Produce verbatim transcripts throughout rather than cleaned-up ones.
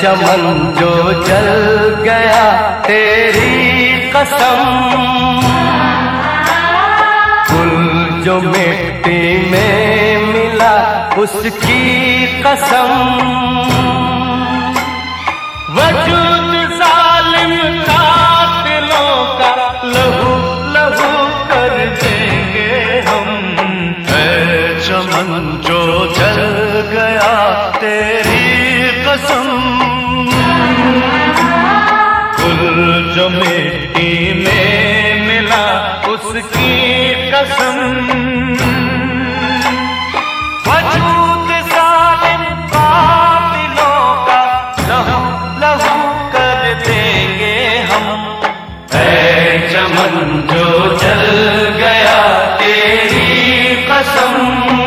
चमन जो जल गया तेरी कसम, फूल जो मिट्टी में मिला उसकी कसम, वजूद जालिम कातिलों का लहू लहू कर देंगे हम। है चमन जो जल गया तेरी कसम, फूल जो मिट्टी में मिला उसकी कसम, वजूद जालिम कातिलों का लहू लहू कर देंगे हम। है चमन जो जल गया तेरी कसम।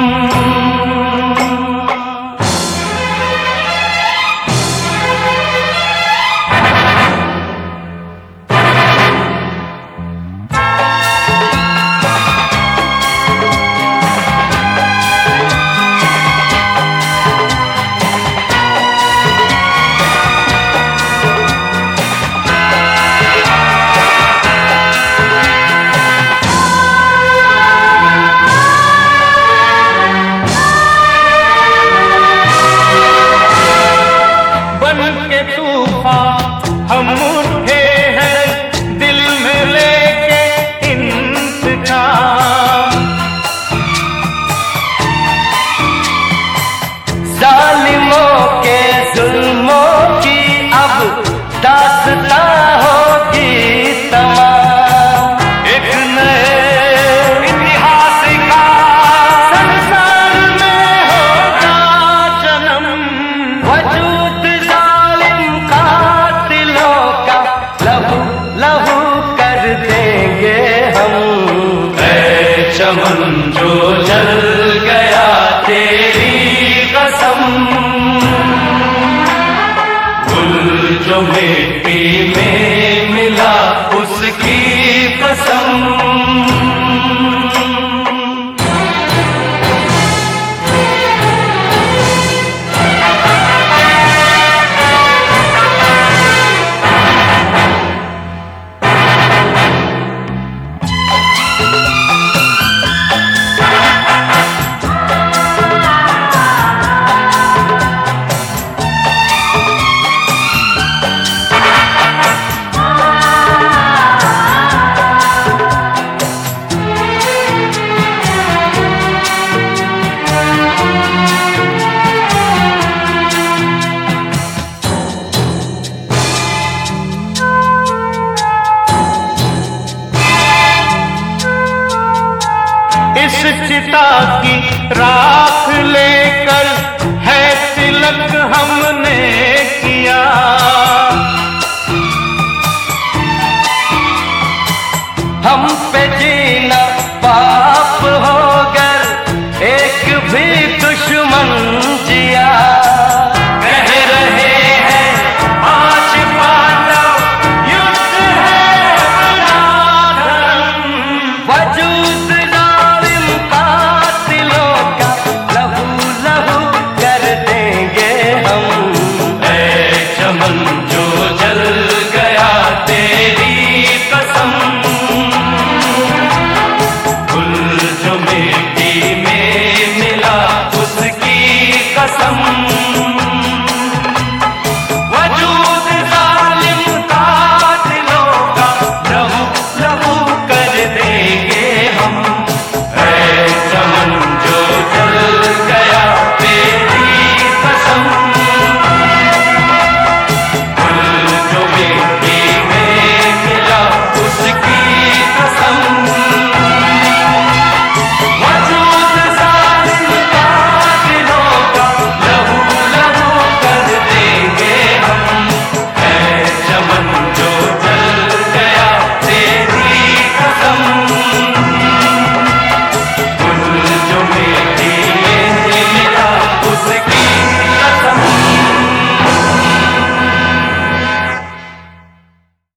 हम उठे हैं दिल में लेके इंतकाम, जालिमों के जुल्मों की अब दास्तां होगी तमाम। एक नए इतिहास का संसार में होगा जन्म, वजूद जालिम का लहू लहू कर देंगे हम। है चमन जो जल गया तेरी कसम, फूल जो मिट्टी में मिला उसकी कसम, इस चिता की राख लेकर है तिलक हमने किया।